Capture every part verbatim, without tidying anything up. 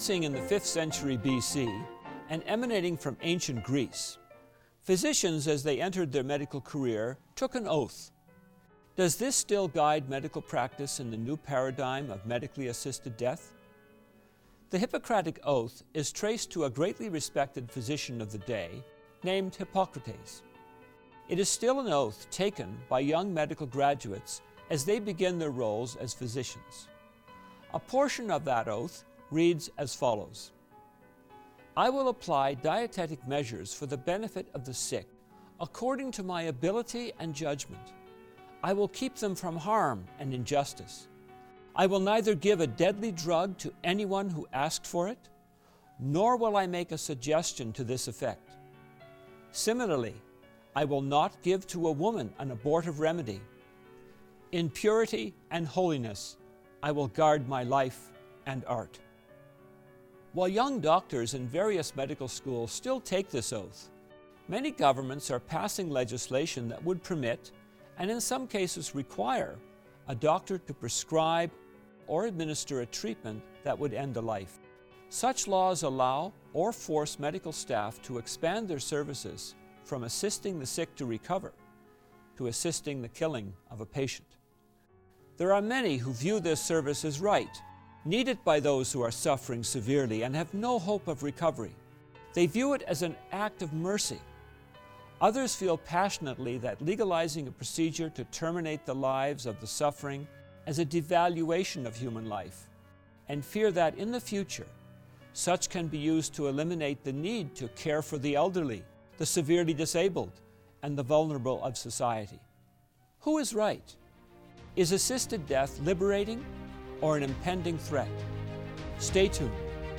Commencing in the fifth century B C and emanating from ancient Greece, physicians, as they entered their medical career, took an oath. Does this still guide medical practice in the new paradigm of medically assisted death? The Hippocratic Oath is traced to a greatly respected physician of the day named Hippocrates. It is still an oath taken by young medical graduates as they begin their roles as physicians. A portion of that oath reads as follows: I will apply dietetic measures for the benefit of the sick according to my ability and judgment. I will keep them from harm and injustice. I will neither give a deadly drug to anyone who asks for it, nor will I make a suggestion to this effect. Similarly, I will not give to a woman an abortive remedy. In purity and holiness, I will guard my life and art. While young doctors in various medical schools still take this oath, many governments are passing legislation that would permit, and in some cases require, a doctor to prescribe or administer a treatment that would end a life. Such laws allow or force medical staff to expand their services from assisting the sick to recover to assisting the killing of a patient. There are many who view this service as right, needed by those who are suffering severely and have no hope of recovery. They view it as an act of mercy. Others feel passionately that legalizing a procedure to terminate the lives of the suffering as a devaluation of human life, and fear that in the future, such can be used to eliminate the need to care for the elderly, the severely disabled, and the vulnerable of society. Who is right? Is assisted death liberating or an impending threat? Stay tuned.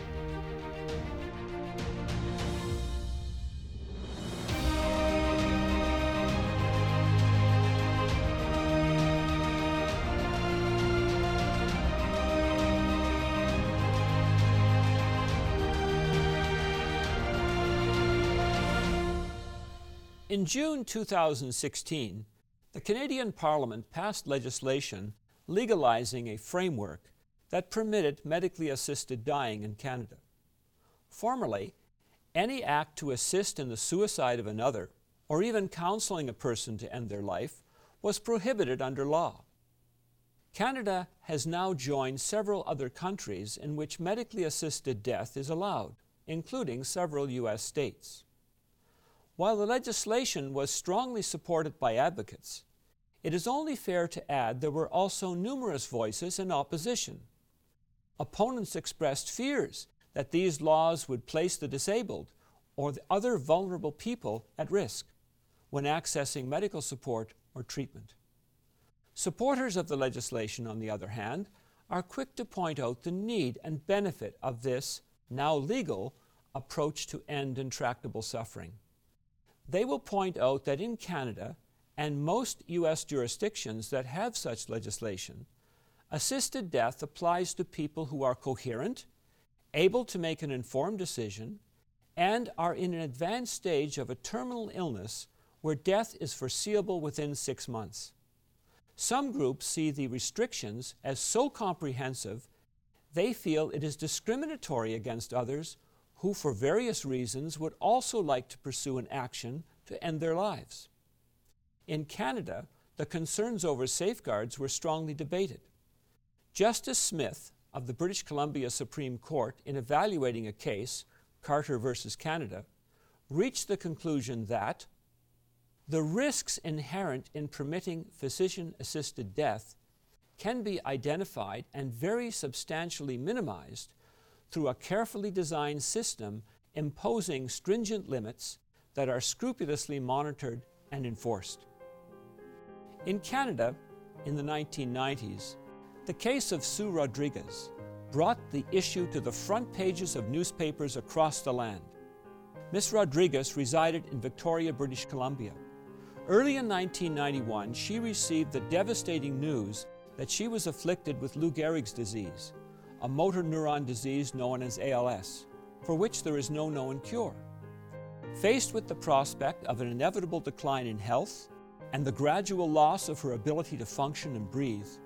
In June two thousand sixteen, the Canadian Parliament passed legislation legalizing a framework that permitted medically assisted dying in Canada. Formerly, any act to assist in the suicide of another, or even counseling a person to end their life, was prohibited under law. Canada has now joined several other countries in which medically assisted death is allowed, including several U S states. While the legislation was strongly supported by advocates, it is only fair to add there were also numerous voices in opposition. Opponents expressed fears that these laws would place the disabled or the other vulnerable people at risk when accessing medical support or treatment. Supporters of the legislation, on the other hand, are quick to point out the need and benefit of this, now legal, approach to end intractable suffering. They will point out that in Canada, and most U S jurisdictions that have such legislation, assisted death applies to people who are coherent, able to make an informed decision, and are in an advanced stage of a terminal illness where death is foreseeable within six months. Some groups see the restrictions as so comprehensive they feel it is discriminatory against others who, for various reasons, would also like to pursue an action to end their lives. In Canada, the concerns over safeguards were strongly debated. Justice Smith of the British Columbia Supreme Court, in evaluating a case, Carter versus Canada, reached the conclusion that the risks inherent in permitting physician-assisted death can be identified and very substantially minimized through a carefully designed system imposing stringent limits that are scrupulously monitored and enforced. In Canada, in the nineteen nineties, the case of Sue Rodriguez brought the issue to the front pages of newspapers across the land. Miss Rodriguez resided in Victoria, British Columbia. Early in nineteen ninety-one, she received the devastating news that she was afflicted with Lou Gehrig's disease, a motor neuron disease known as A L S, for which there is no known cure. Faced with the prospect of an inevitable decline in health and the gradual loss of her ability to function and breathe,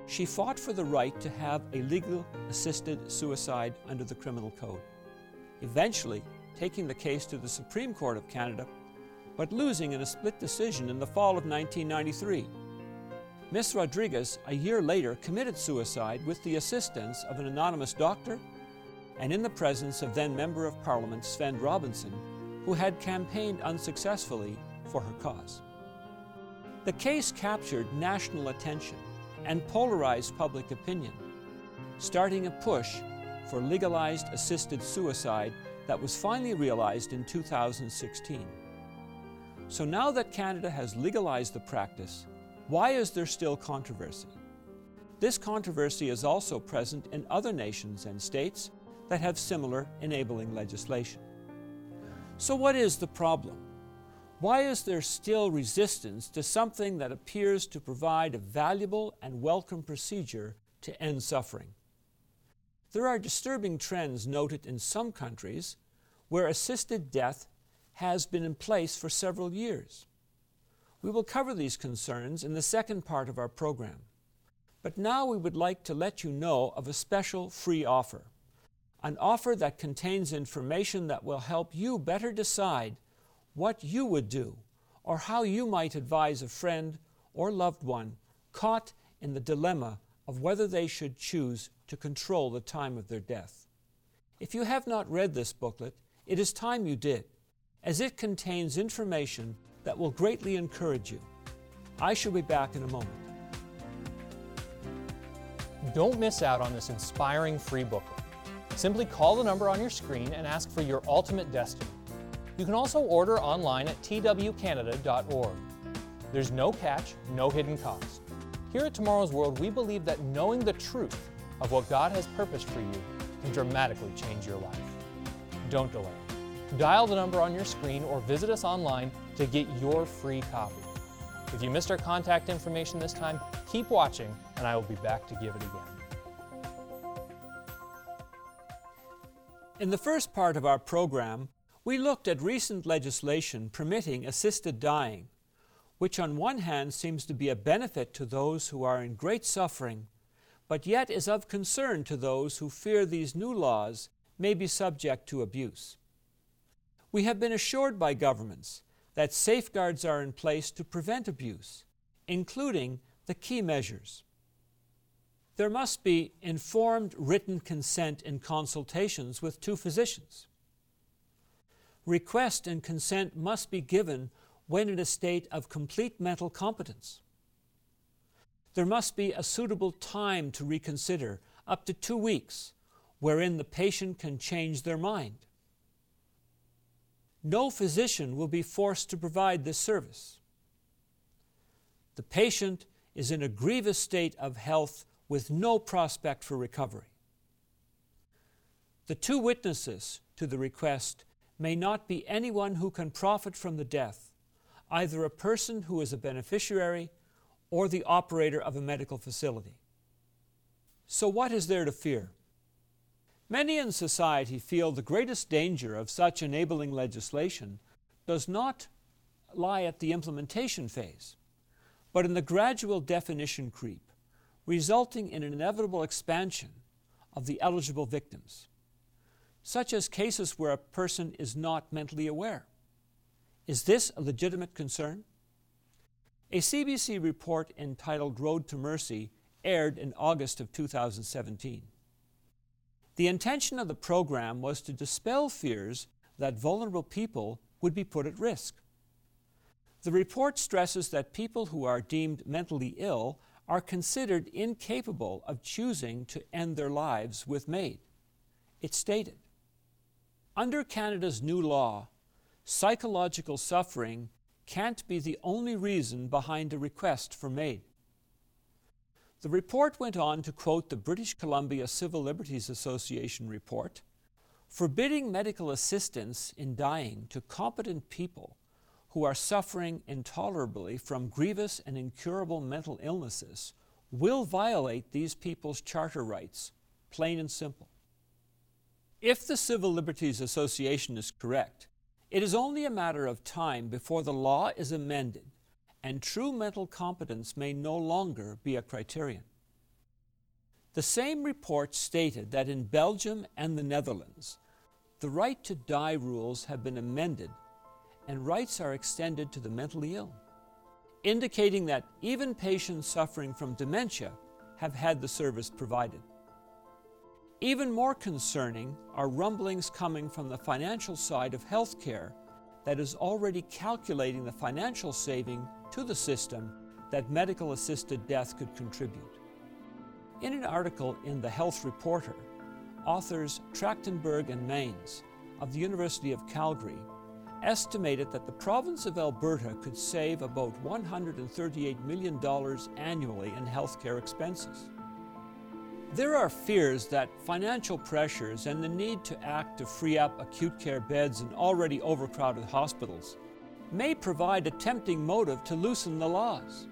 she fought for the right to have a legal assisted suicide under the Criminal Code, eventually taking the case to the Supreme Court of Canada, but losing in a split decision in the fall of nineteen ninety-three. Miss Rodriguez, a year later, committed suicide with the assistance of an anonymous doctor and in the presence of then Member of Parliament Sven Robinson, who had campaigned unsuccessfully for her cause. The case captured national attention and polarized public opinion, starting a push for legalized assisted suicide that was finally realized in two thousand sixteen. So now that Canada has legalized the practice, why is there still controversy? This controversy is also present in other nations and states that have similar enabling legislation. So what is the problem? Why is there still resistance to something that appears to provide a valuable and welcome procedure to end suffering? There are disturbing trends noted in some countries where assisted death has been in place for several years. We will cover these concerns in the second part of our program. But now we would like to let you know of a special free offer, an offer that contains information that will help you better decide what you would do or how you might advise a friend or loved one caught in the dilemma of whether they should choose to control the time of their death. If you have not read this booklet, it is time you did, as it contains information that will greatly encourage you. I shall be back in a moment. Don't miss out on this inspiring free booklet. Simply call the number on your screen and ask for your ultimate destiny. You can also order online at t w canada dot org. There's no catch, no hidden cost. Here at Tomorrow's World, we believe that knowing the truth of what God has purposed for you can dramatically change your life. Don't delay. Dial the number on your screen or visit us online to get your free copy. If you missed our contact information this time, keep watching and I will be back to give it again. In the first part of our program, we looked at recent legislation permitting assisted dying, which on one hand seems to be a benefit to those who are in great suffering, but yet is of concern to those who fear these new laws may be subject to abuse. We have been assured by governments that safeguards are in place to prevent abuse, including the key measures. There must be informed written consent in consultations with two physicians. Request and consent must be given when in a state of complete mental competence. There must be a suitable time to reconsider, up to two weeks, wherein the patient can change their mind. No physician will be forced to provide this service. The patient is in a grievous state of health with no prospect for recovery. The two witnesses to the request may not be anyone who can profit from the death, either a person who is a beneficiary or the operator of a medical facility. So what is there to fear? Many in society feel the greatest danger of such enabling legislation does not lie at the implementation phase, but in the gradual definition creep, resulting in an inevitable expansion of the eligible victims, such as cases where a person is not mentally aware. Is this a legitimate concern? A C B C report entitled Road to Mercy aired in August of two thousand seventeen. The intention of the program was to dispel fears that vulnerable people would be put at risk. The report stresses that people who are deemed mentally ill are considered incapable of choosing to end their lives with MAID. It stated, "Under Canada's new law, psychological suffering can't be the only reason behind a request for MAID." The report went on to quote the British Columbia Civil Liberties Association report, forbidding medical assistance in dying to competent people who are suffering intolerably from grievous and incurable mental illnesses will violate these people's charter rights, plain and simple. If the Civil Liberties Association is correct, it is only a matter of time before the law is amended and true mental competence may no longer be a criterion. The same report stated that in Belgium and the Netherlands, the right to die rules have been amended and rights are extended to the mentally ill, indicating that even patients suffering from dementia have had the service provided. Even more concerning are rumblings coming from the financial side of healthcare that is already calculating the financial saving to the system that medical-assisted death could contribute. In an article in The Health Reporter, authors Trachtenberg and Maines of the University of Calgary estimated that the province of Alberta could save about one hundred thirty-eight million dollars annually in healthcare expenses. There are fears that financial pressures and the need to act to free up acute care beds in already overcrowded hospitals may provide a tempting motive to loosen the laws.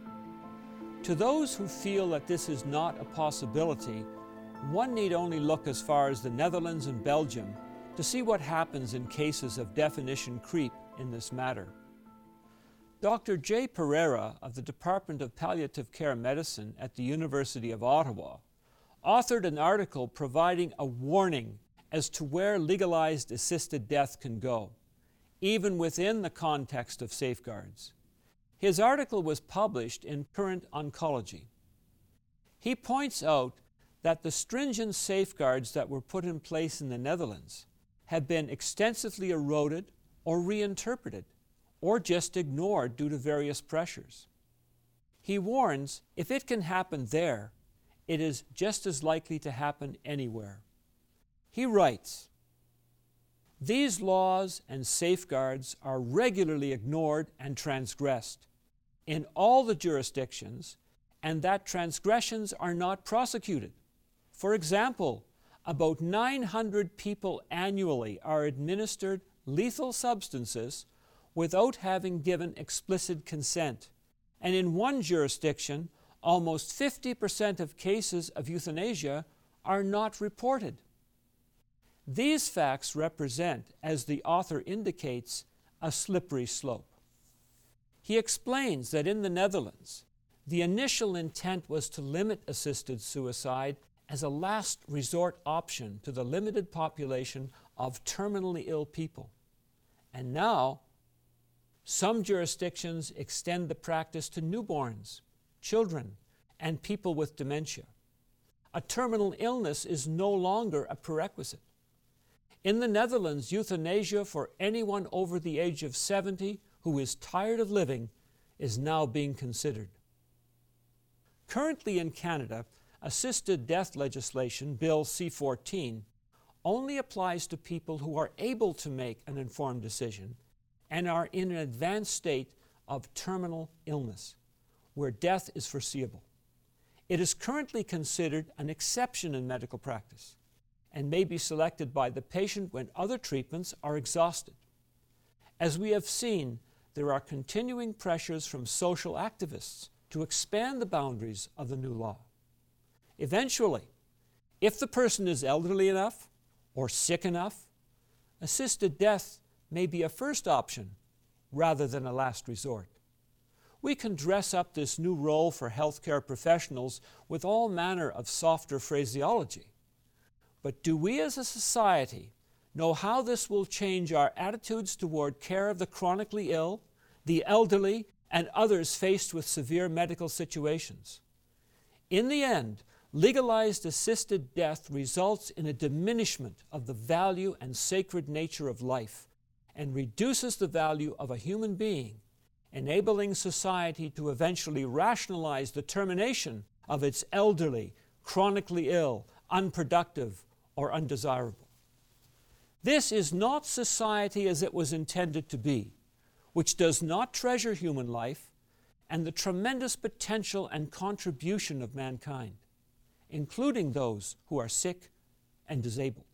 To those who feel that this is not a possibility, one need only look as far as the Netherlands and Belgium to see what happens in cases of definition creep in this matter. Doctor Jay Pereira of the Department of Palliative Care Medicine at the University of Ottawa authored an article providing a warning as to where legalized assisted death can go, even within the context of safeguards. His article was published in Current Oncology. He points out that the stringent safeguards that were put in place in the Netherlands have been extensively eroded or reinterpreted, or just ignored due to various pressures. He warns if it can happen there, it is just as likely to happen anywhere. He writes, "These laws and safeguards are regularly ignored and transgressed in all the jurisdictions, and that transgressions are not prosecuted. For example, about nine hundred people annually are administered lethal substances without having given explicit consent, and in one jurisdiction, almost fifty percent of cases of euthanasia are not reported. These facts represent, as the author indicates, a slippery slope." He explains that in the Netherlands, the initial intent was to limit assisted suicide as a last resort option to the limited population of terminally ill people. And now, some jurisdictions extend the practice to newborns, children, and people with dementia. A terminal illness is no longer a prerequisite. In the Netherlands, euthanasia for anyone over the age of seventy who is tired of living is now being considered. Currently in Canada, assisted death legislation, Bill C fourteen, only applies to people who are able to make an informed decision and are in an advanced state of terminal illness, where death is foreseeable. It is currently considered an exception in medical practice and may be selected by the patient when other treatments are exhausted. As we have seen, there are continuing pressures from social activists to expand the boundaries of the new law. Eventually, if the person is elderly enough or sick enough, assisted death may be a first option rather than a last resort. We can dress up this new role for healthcare professionals with all manner of softer phraseology. But do we as a society know how this will change our attitudes toward care of the chronically ill, the elderly, and others faced with severe medical situations? In the end, legalized assisted death results in a diminishment of the value and sacred nature of life and reduces the value of a human being, enabling society to eventually rationalize the termination of its elderly, chronically ill, unproductive, or undesirable. This is not society as it was intended to be, which does not treasure human life and the tremendous potential and contribution of mankind, including those who are sick and disabled.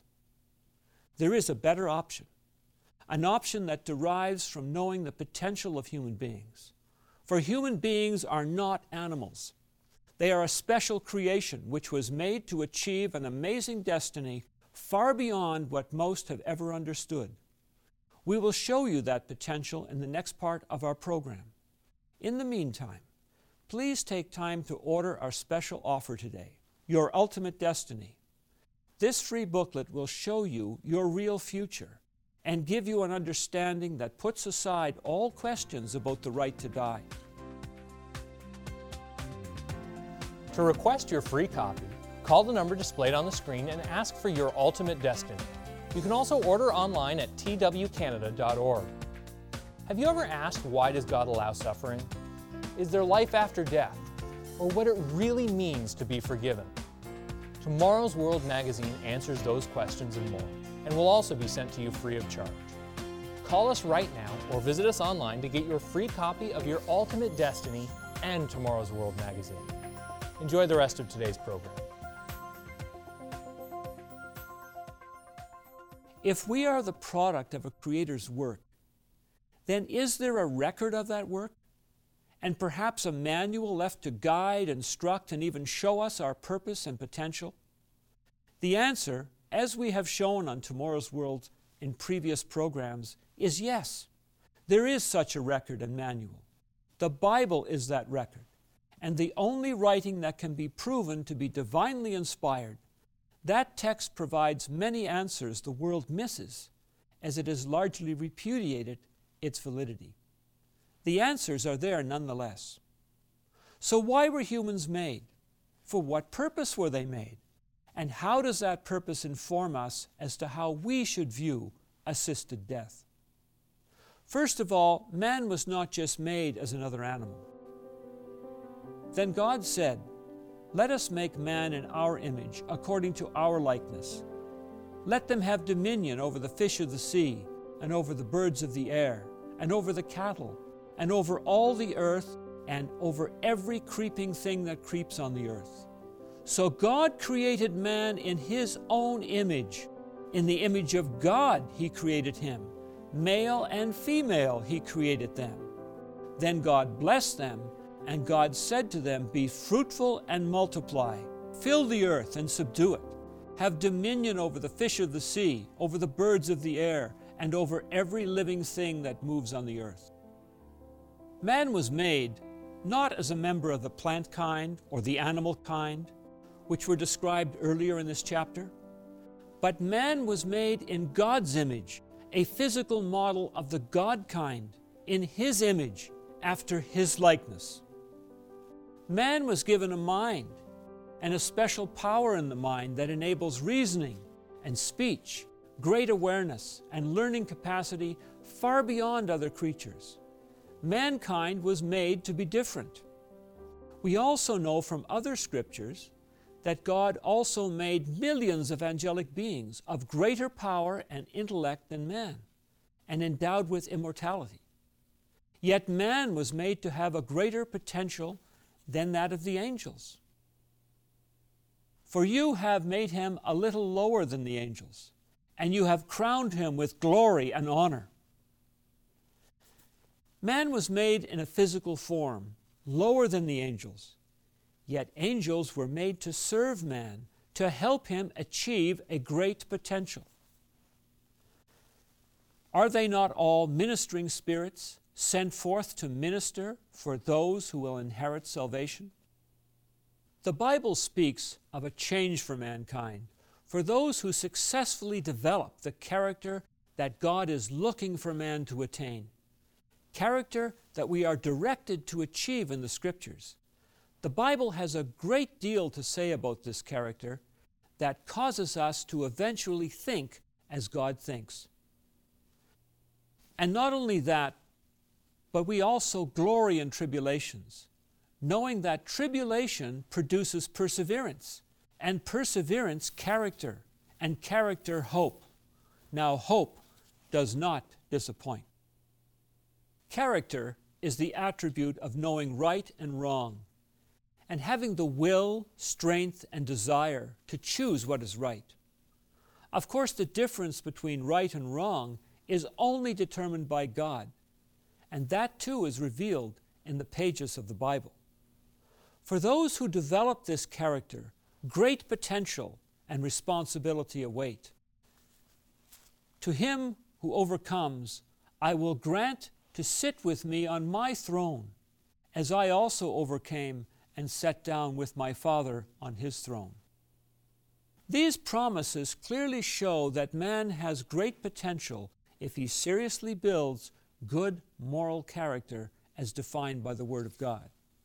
There is a better option, an option that derives from knowing the potential of human beings. For human beings are not animals. They are a special creation which was made to achieve an amazing destiny far beyond what most have ever understood. We will show you that potential in the next part of our program. In the meantime, please take time to order our special offer today. Your Ultimate Destiny. This free booklet will show you your real future and give you an understanding that puts aside all questions about the right to die. To request your free copy, call the number displayed on the screen and ask for Your Ultimate Destiny. You can also order online at T W Canada dot org. Have you ever asked, why does God allow suffering? Is there life after death? Or what it really means to be forgiven? Tomorrow's World magazine answers those questions and more, and will also be sent to you free of charge. Call us right now or visit us online to get your free copy of Your Ultimate Destiny and Tomorrow's World magazine. Enjoy the rest of today's program. If we are the product of a Creator's work, then is there a record of that work? And perhaps a manual left to guide, instruct, and even show us our purpose and potential? The answer, as we have shown on Tomorrow's World in previous programs, is yes. There is such a record and manual. The Bible is that record, and the only writing that can be proven to be divinely inspired. That text provides many answers the world misses, as it has largely repudiated its validity. The answers are there nonetheless. So why were humans made? For what purpose were they made? And how does that purpose inform us as to how we should view assisted death? First of all, man was not just made as another animal. Then God said, "Let us make man in our image, according to our likeness. Let them have dominion over the fish of the sea, and over the birds of the air, and over the cattle, and over all the earth, and over every creeping thing that creeps on the earth." So God created man in His own image. In the image of God He created him. Male and female He created them. Then God blessed them, and God said to them, "Be fruitful and multiply. Fill the earth and subdue it. Have dominion over the fish of the sea, over the birds of the air, and over every living thing that moves on the earth." Man was made not as a member of the plant kind or the animal kind, which were described earlier in this chapter, but man was made in God's image, a physical model of the God kind, in His image, after His likeness. Man was given a mind and a special power in the mind that enables reasoning and speech, great awareness, and learning capacity far beyond other creatures. Mankind was made to be different. We also know from other scriptures that God also made millions of angelic beings of greater power and intellect than man, and endowed with immortality. Yet man was made to have a greater potential than that of the angels. For you have made him a little lower than the angels, and you have crowned him with glory and honor. Man was made in a physical form, lower than the angels. Yet angels were made to serve man, to help him achieve a great potential. Are they not all ministering spirits sent forth to minister for those who will inherit salvation? The Bible speaks of a change for mankind, for those who successfully develop the character that God is looking for man to attain. Character that we are directed to achieve in the Scriptures. The Bible has a great deal to say about this character that causes us to eventually think as God thinks. And not only that, but we also glory in tribulations, knowing that tribulation produces perseverance, and perseverance character, and character hope. Now hope does not disappoint. Character is the attribute of knowing right and wrong, and having the will, strength, and desire to choose what is right. Of course, the difference between right and wrong is only determined by God, and that too is revealed in the pages of the Bible. For those who develop this character, great potential and responsibility await. To him who overcomes, I will grant to sit with me on my throne, as I also overcame and set down with my Father on his throne. These promises clearly show that man has great potential if he seriously builds good moral character as defined by the Word of God.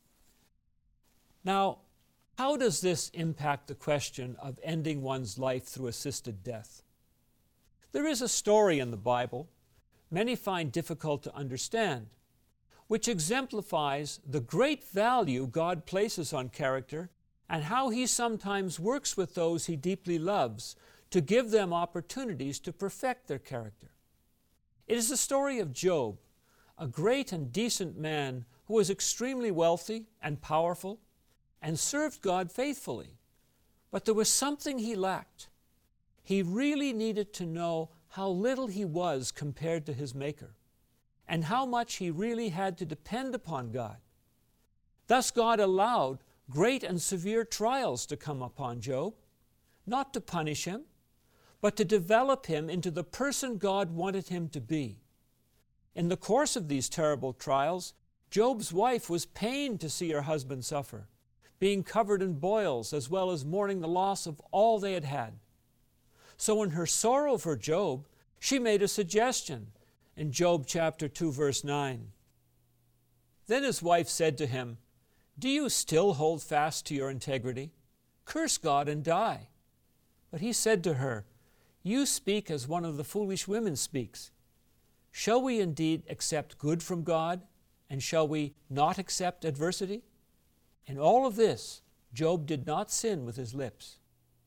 Now, how does this impact the question of ending one's life through assisted death? There is a story in the Bible many find difficult to understand, which exemplifies the great value God places on character and how he sometimes works with those he deeply loves to give them opportunities to perfect their character. It is the story of Job, a great and decent man who was extremely wealthy and powerful and served God faithfully. But there was something he lacked. He really needed to know how little he was compared to his Maker, and how much he really had to depend upon God. Thus God allowed great and severe trials to come upon Job, not to punish him, but to develop him into the person God wanted him to be. In the course of these terrible trials, Job's wife was pained to see her husband suffer, being covered in boils as well as mourning the loss of all they had had. So in her sorrow for Job, she made a suggestion in Job chapter two, verse nine. Then his wife said to him, "Do you still hold fast to your integrity? Curse God and die." But he said to her, "You speak as one of the foolish women speaks. Shall we indeed accept good from God, and shall we not accept adversity?" In all of this, Job did not sin with his lips.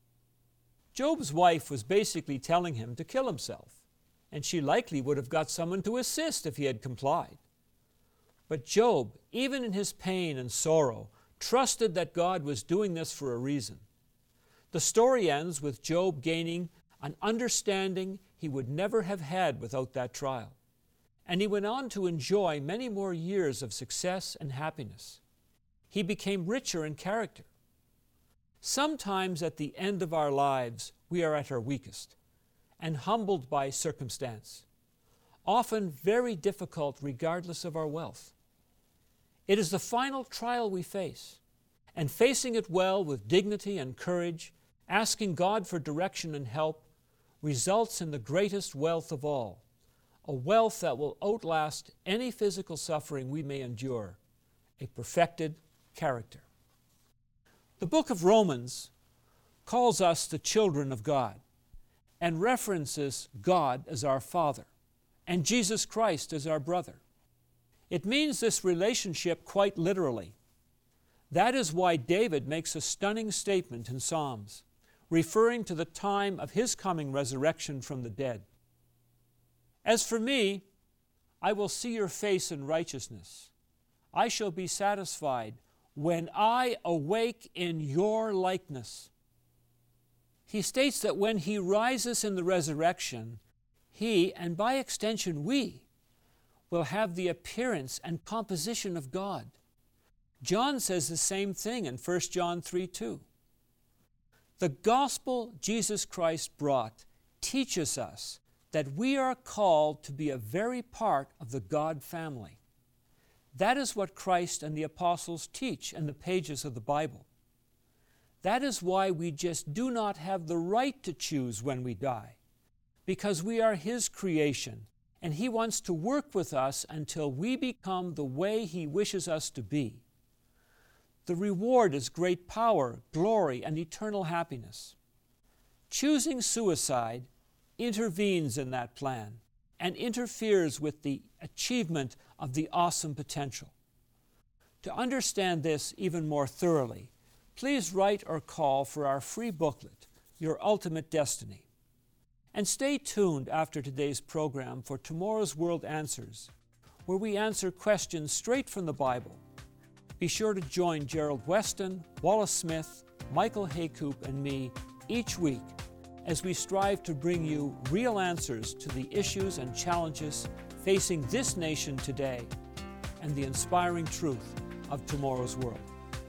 Job's wife was basically telling him to kill himself, and she likely would have got someone to assist if he had complied. But Job, even in his pain and sorrow, trusted that God was doing this for a reason. The story ends with Job gaining an understanding he would never have had without that trial, and he went on to enjoy many more years of success and happiness. He became richer in character. Sometimes at the end of our lives, we are at our weakest and humbled by circumstance, often very difficult regardless of our wealth. It is the final trial we face, and facing it well with dignity and courage, asking God for direction and help, results in the greatest wealth of all, a wealth that will outlast any physical suffering we may endure, a perfected character. The book of Romans calls us the children of God and references God as our Father and Jesus Christ as our brother. It means this relationship quite literally. That is why David makes a stunning statement in Psalms, referring to the time of his coming resurrection from the dead. "As for me, I will see your face in righteousness. I shall be satisfied when I awake in your likeness." He states that when he rises in the resurrection, he, and by extension we, will have the appearance and composition of God. John says the same thing in First John three two. The gospel Jesus Christ brought teaches us that we are called to be a very part of the God family. That is what Christ and the apostles teach in the pages of the Bible. That is why we just do not have the right to choose when we die, because we are His creation, and He wants to work with us until we become the way He wishes us to be. The reward is great power, glory, and eternal happiness. Choosing suicide intervenes in that plan and interferes with the achievement of the awesome potential. To understand this even more thoroughly, please write or call for our free booklet, Your Ultimate Destiny. And stay tuned after today's program for Tomorrow's World Answers, where we answer questions straight from the Bible. Be sure to join Gerald Weston, Wallace Smith, Michael Haycoop, and me each week as we strive to bring you real answers to the issues and challenges facing this nation today and the inspiring truth of tomorrow's world.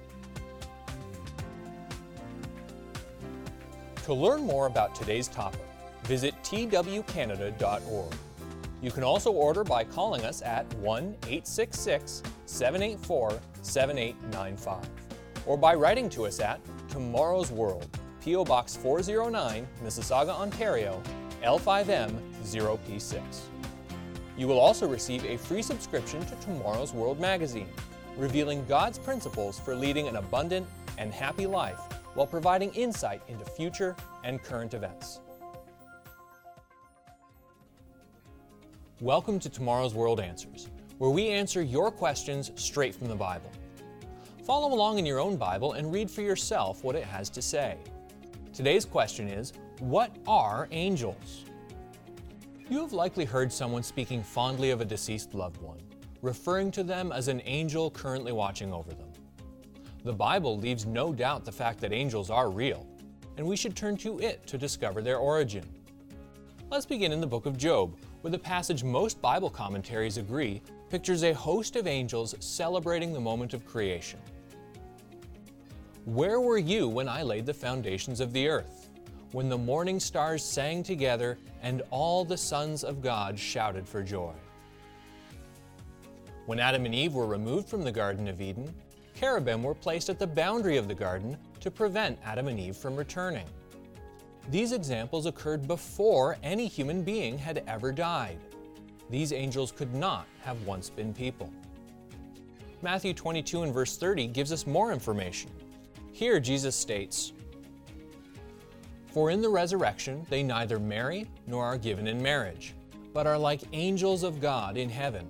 To learn more about today's topic, visit T W Canada dot org. You can also order by calling us at one eight six six, seven eight four, seven eight nine five. or by writing to us at Tomorrow's World, P O Box four oh nine, Mississauga, Ontario, L five M zero P six. You will also receive a free subscription to Tomorrow's World magazine, revealing God's principles for leading an abundant and happy life while providing insight into future and current events. Welcome to Tomorrow's World Answers, where we answer your questions straight from the Bible. Follow along in your own Bible and read for yourself what it has to say. Today's question is, what are angels? You have likely heard someone speaking fondly of a deceased loved one, referring to them as an angel currently watching over them. The Bible leaves no doubt the fact that angels are real, and we should turn to it to discover their origin. Let's begin in the book of Job, where the passage most Bible commentaries agree pictures a host of angels celebrating the moment of creation. Where were you when I laid the foundations of the earth, when the morning stars sang together and all the sons of God shouted for joy? When Adam and Eve were removed from the Garden of Eden, cherubim were placed at the boundary of the garden to prevent Adam and Eve from returning. These examples occurred before any human being had ever died. These angels could not have once been people. Matthew twenty-two and verse thirty gives us more information. Here Jesus states, "For in the resurrection they neither marry nor are given in marriage, but are like angels of God in heaven."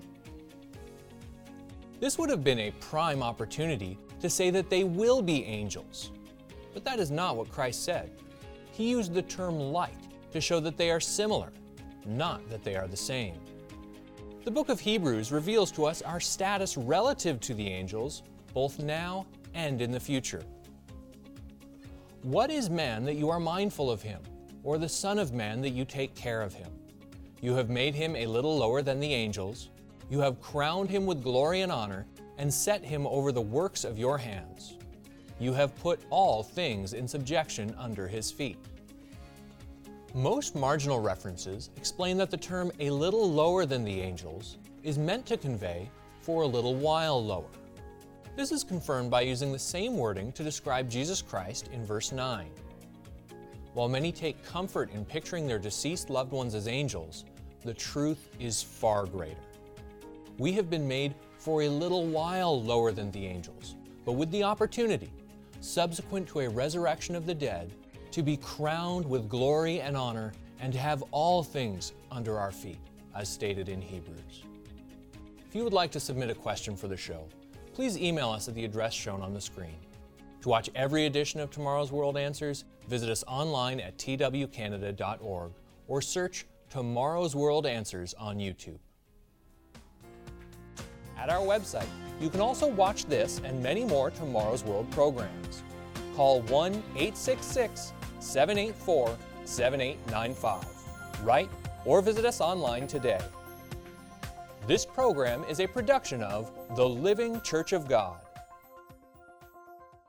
This would have been a prime opportunity to say that they will be angels, but that is not what Christ said. He used the term like to show that they are similar, not that they are the same. The book of Hebrews reveals to us our status relative to the angels, both now and in the future. What is man that you are mindful of him, or the Son of Man that you take care of him? You have made him a little lower than the angels. You have crowned him with glory and honor, and set him over the works of your hands. You have put all things in subjection under his feet. Most marginal references explain that the term "a little lower than the angels" is meant to convey "for a little while lower." This is confirmed by using the same wording to describe Jesus Christ in verse nine. While many take comfort in picturing their deceased loved ones as angels, the truth is far greater. We have been made for a little while lower than the angels, but with the opportunity, subsequent to a resurrection of the dead, to be crowned with glory and honor and to have all things under our feet, as stated in Hebrews. If you would like to submit a question for the show, please email us at the address shown on the screen. To watch every edition of Tomorrow's World Answers, visit us online at T W Canada dot org or search Tomorrow's World Answers on YouTube. At our website, you can also watch this and many more Tomorrow's World programs. Call one eight six six, seven eight four, seven eight nine five. Write or visit us online today. This program is a production of The Living Church of God.